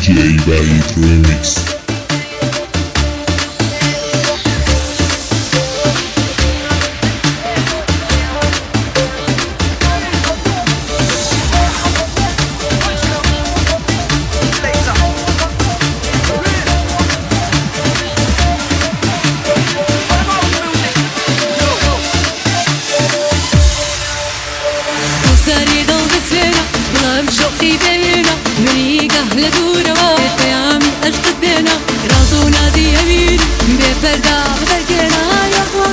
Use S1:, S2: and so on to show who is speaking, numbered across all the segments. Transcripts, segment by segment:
S1: DJ Vahid Remix.
S2: لدورة قيامي أشقد بينا راسو نادي يمين بفردا بفرقنا يا أخوان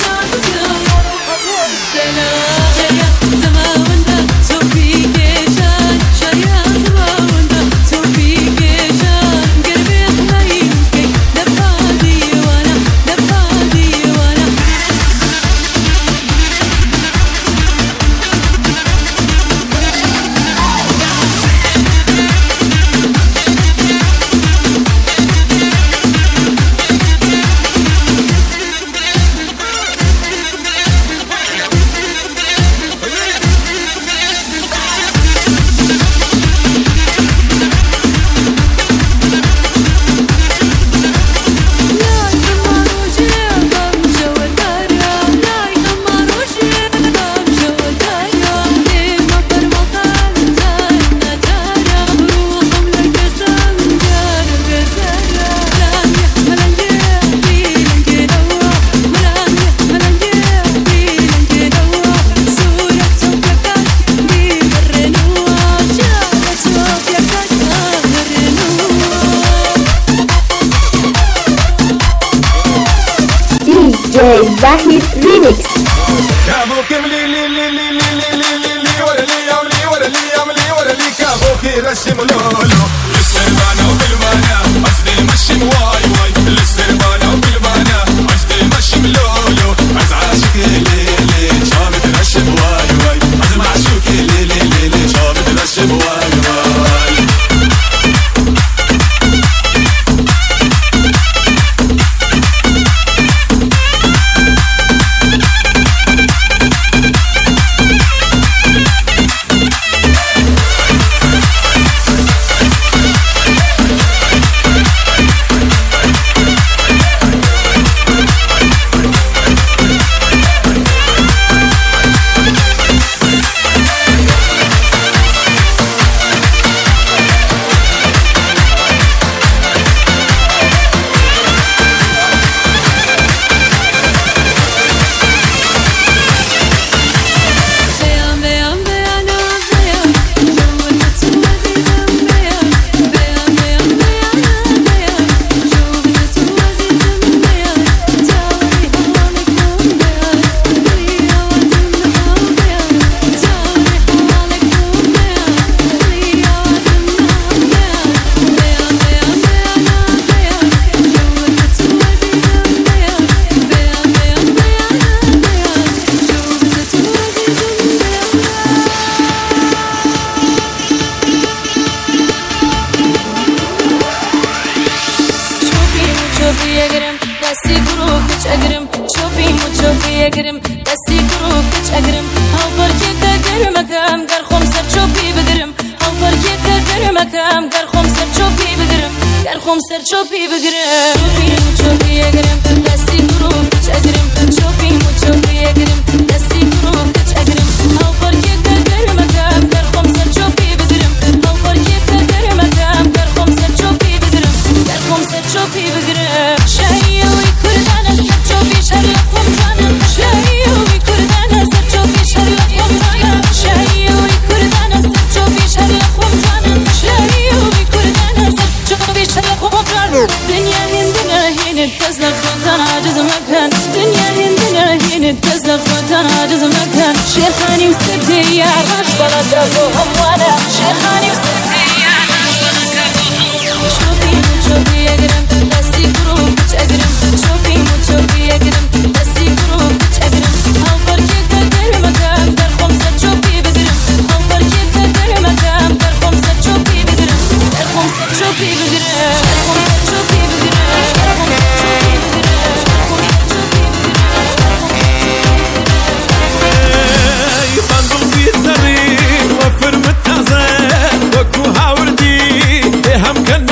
S2: شايا زماوندا شوفي كيشان شايا زماوندا شوفي كيشان قلبي حنين كي دفادي وانا دفادي وانا
S3: DJ Vahid Remix.
S4: رسم لولو للسربانة وبالبانا قصدي مشي واي واي للسربانة وبالبانا قصدي مشي لولو عز عاشق ليلي شامت رسم واي واي عز معشوق ليلي شامت رسم واي واي
S2: دستی گروه کچ اگرم هاو پرکی کدر مکم گر خم سر چوبی بگرم هاو پرکی کدر مکم گر خم سر چوبی بگرم گر خم سر چوبی بگرم چوبی اگرم دستی گروه کچ اگرم چوبی اگرم دستی گروه کچ اگرم هاو پرکی کدر مکم گر خم سر چوبی بگرم هاو پرکی کدر مکم گر خم سر چوبی بگرم گر خم سر چوبی بگرم شهیه وی کردن سر چوبی شهر خم جانم شهیه وی کردن سر چوبی شهر خم جانم شهیه وی کردن سر چوبی شهر خم جانم شهیه وی کردن سر چوبی شهر خم جانم دنیا هندنا هینت تزلق خودان عاجز مکن دنیا هندنا هینت تزلق خودان عاجز مکن شیخانی و سبتی یا راش بلا دابو هموانا شیخانی و سبتی یا راش بلا دابو هموانا چوبی اگرم دستی گروه کچ اگرم چوبی اگرم دستی گروه کچ اگرم هاو پرکی کدر مکم در خم سر چوبی بگرم هاو پرکی کدر مکم در خم سر چوبی بگرم در خم سر چوبی بگرم در خم سر چوبی بگرم در خم سر چوبی بگرم
S5: بندل في السرير وفر متعزة وكو هاوردي هم كان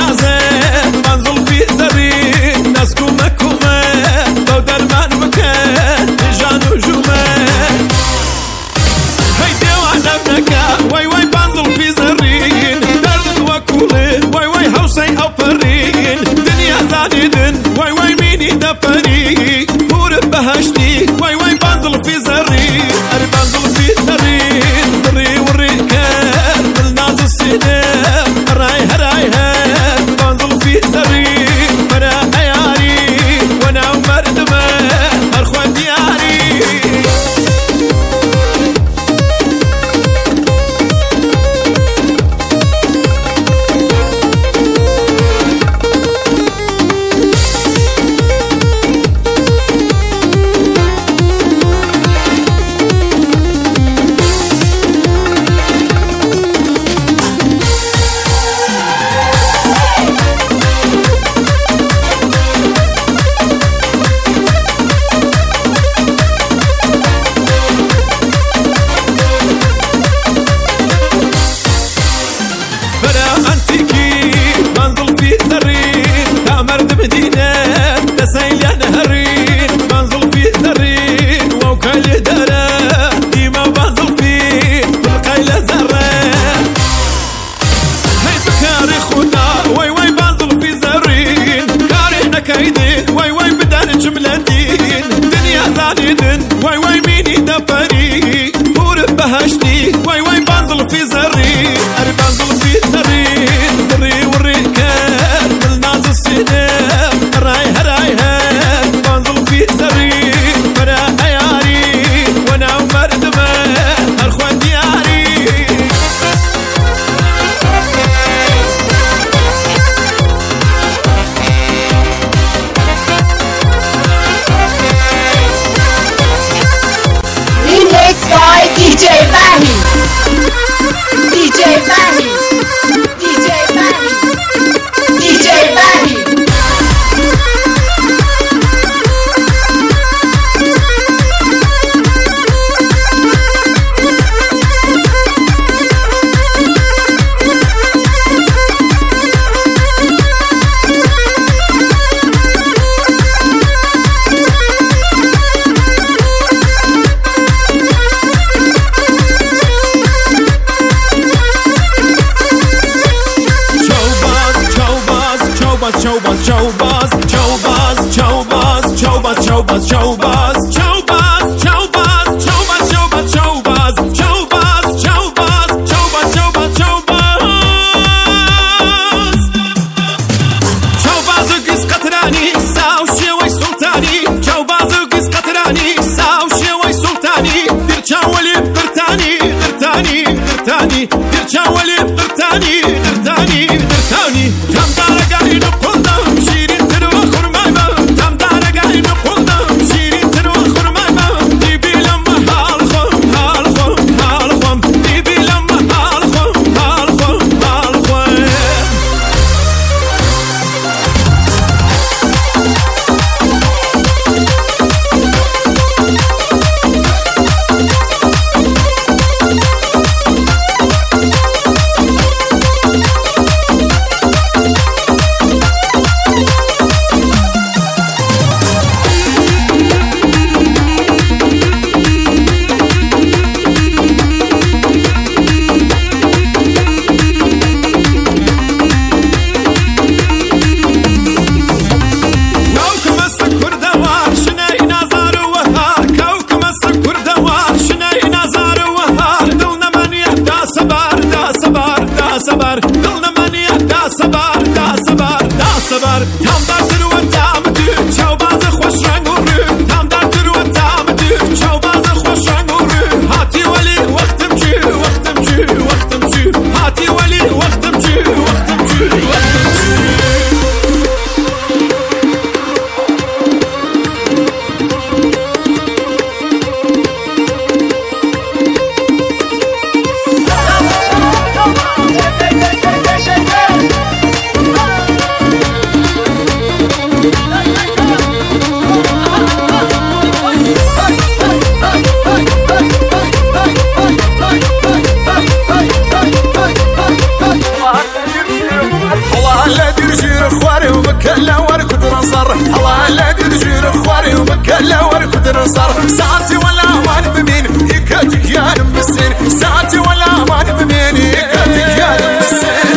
S4: ساعتي ولا وان بمين يكاتك يا نمسين ساعتي ولا وان بمين يكاتك يا نمسين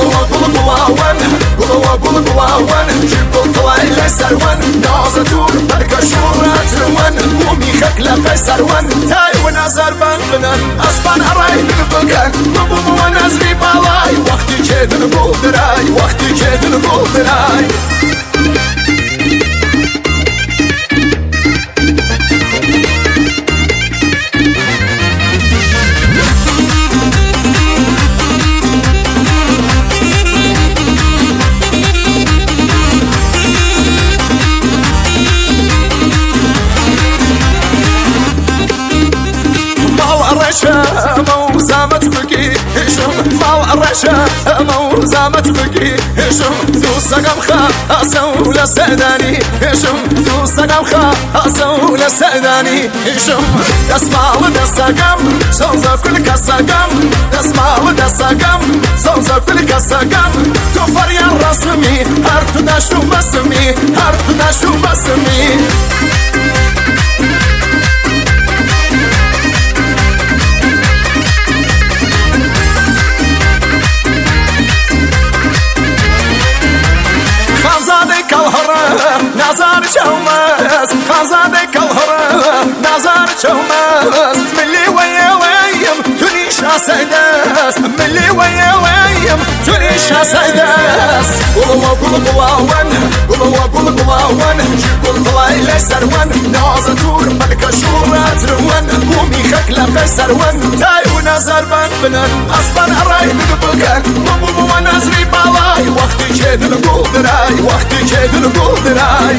S4: قلوا جيبوا طلعي لي سروان نازتور بركة شورات روان قومي خكلة في سروان تاي ونازر بنبنان أصبان أراي بنبقان نبوم ونازري بالاي وقتي جيد نقول دراي وقتي جيد نقول دراي موزامت بقي هشم مال الرشا موزامت بقي هشم دوسقم خاصو لسداني هشم دوسقم خاصو لسداني هشم دسمال دسقم صوزا كل كسقم دسمال دسقم صوزا كل كسقم كفر يا رسمي هرت دشو بسمي هرت دشو بسمي نظر شومس خزانك الهرم نظر شومس ملي ويا ويم تريش أسدس ملي ويا ويم تريش أسدس قلوا جيبوا طلعي لي سروان نازتور ملك شورات روان قومي خكلة في سروان تاي ونظر بنبنان أصبان أراي بنبقان نبوم ونازري بالاي وقتي جيد نقول دراي وقتي جيد نقول دراي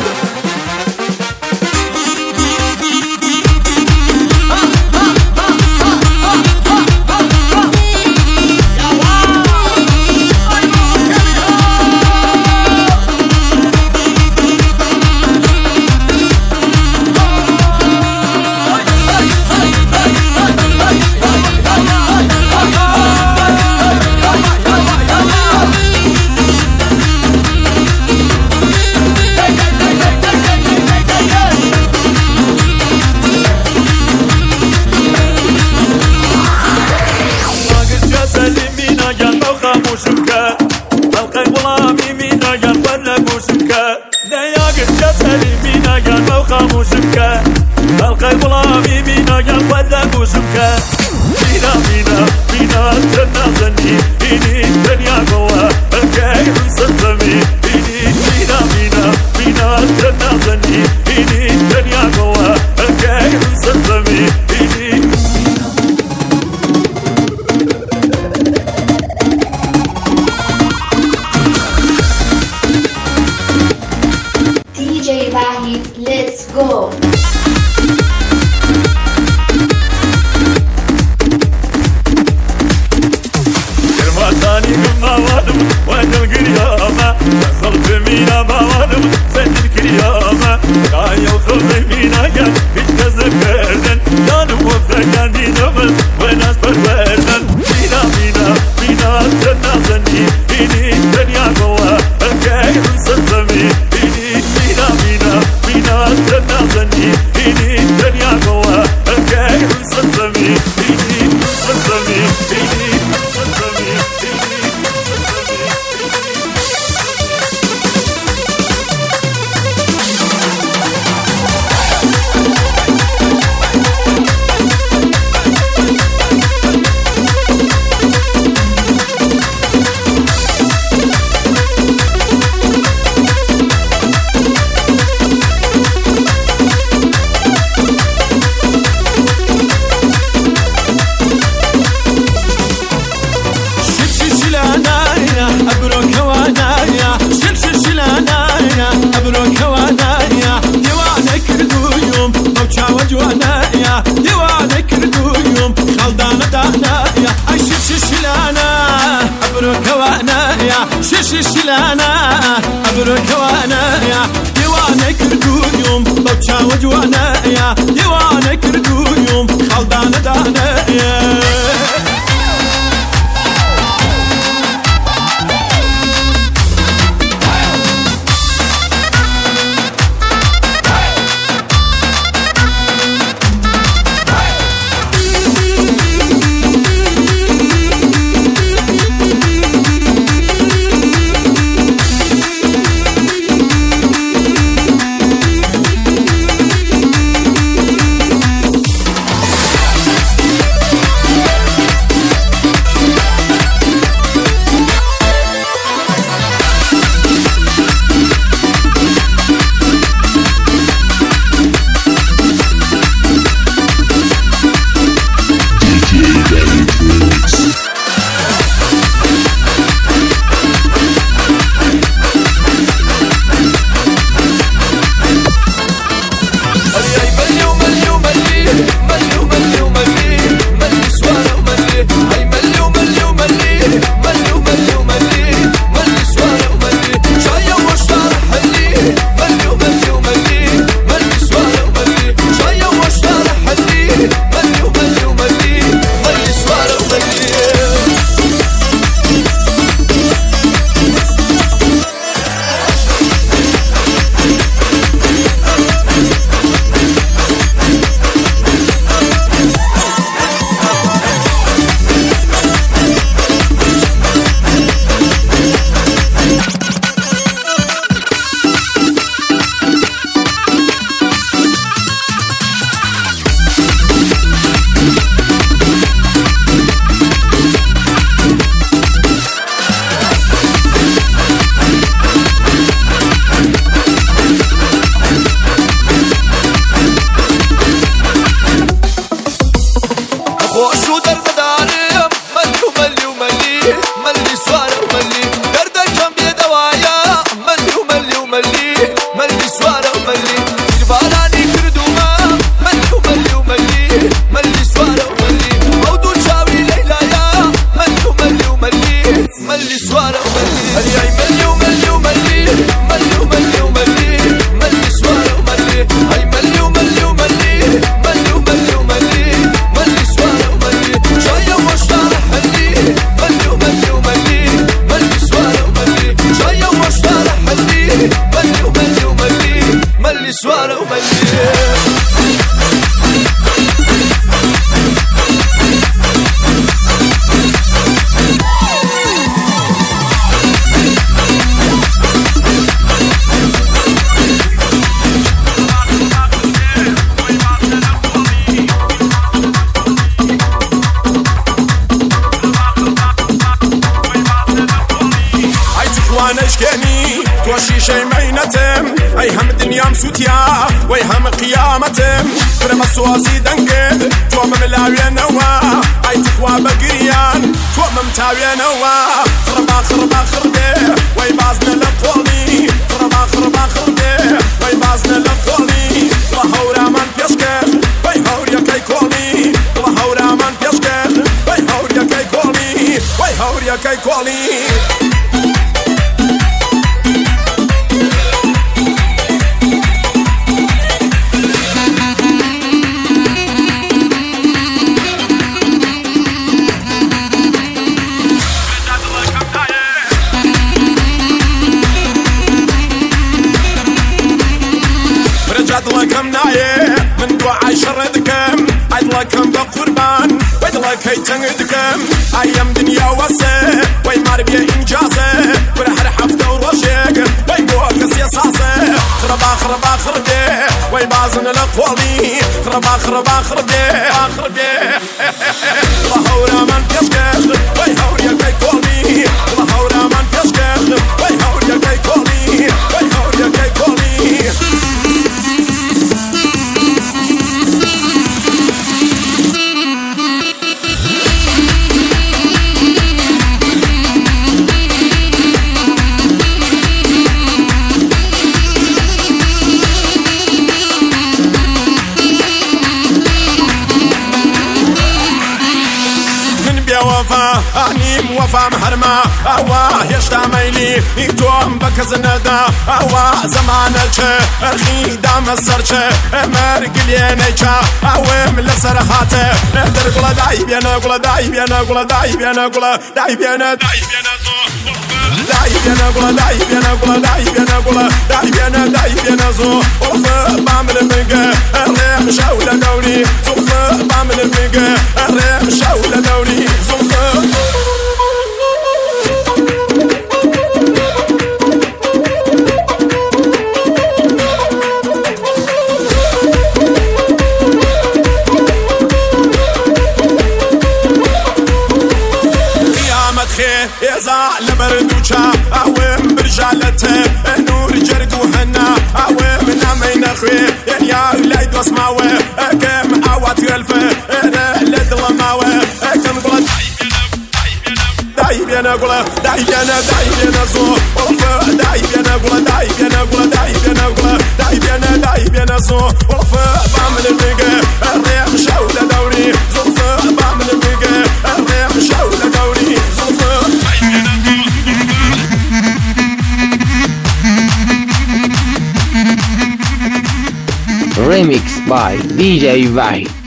S5: خاموشم که خلقی غلامی مینا یا زاني ما وادم وانا القيامة خلف مينا ما وادم سد الكريامة رايا وخلف مينا كان يتكذب كردن كان وفقان دي نمل وناس فروردن مينا مينا مينا تنازني إني الدنيا قوة الكاين صدمي إني مينا مينا مينا تنازني إني الدنيا قوة الكاين صدمي إني صدمي إني صدمي إني جوانايا ديوانك ردويوم خلدانة دانايا أي شلانا أبروك وانايا شلانا أبروك وانايا ديوانك ردويوم بوشا وجوانايا ديوانك ردويوم خلدانة دانايا
S4: أي هم الدنيا مسوتيا وي هم قيامتم فرما سواسي دنقل توم ملاوية نوا أي تقوى بقريان توم متاوية نوا خربا خربا خربي وي بازنا لقولي خربا خربا خربي وي بازنا لقولي وهورا من بيشكل وي هوريا كي كولي وهورا من بيشكل وي هوريا كي كولي وي هوريا كي كولي لكم نايه من دعاء شردكم عيد لكم بقربان ويد لك هي تنقدكم ايام دنيا وسه وي ماربيا انجازه ورح حفته ورشيق وي بوكس يا صاصه خربا خربي وي بازن الاقوالي خربا خربي الله هورا من بيشكش وي هوريا كي كولي الله هورا من بيشكش وي هوريا كي كولي وي هوريا كي كولي وفا انيم وفا محرمة اوا يشتا ميلي يكتوم بكزندا اوا زمانك اخي دام السرچه مرقلينك او من لسرحاته ندر قلا داي بينا قلا داي بينا قلا داي بينا قلا داي بينا داي بينا زو داي بينا قلا داي بينا قلا داي بينا قلا داي بينا داي بينا زو وفا بعمل منك الريح شاولة دوري زوفا بعمل منك الريح شاولة دوري يزع لبردوشا اوام برجالته نور جرق وحنا اوام نامين اخوي يا ولاد واسمعوا كم اوات يلفه انا لدلماوه كم قلت داي بينا قلا داي بينا زو داي بينا قلا داي بينا قلا داي بينا قلا داي بينا زو بعمل الميجا الريح شاولة دوري زوف بعمل الميجا الريح شاولة دوري زوف
S6: Remix by DJ Vahid.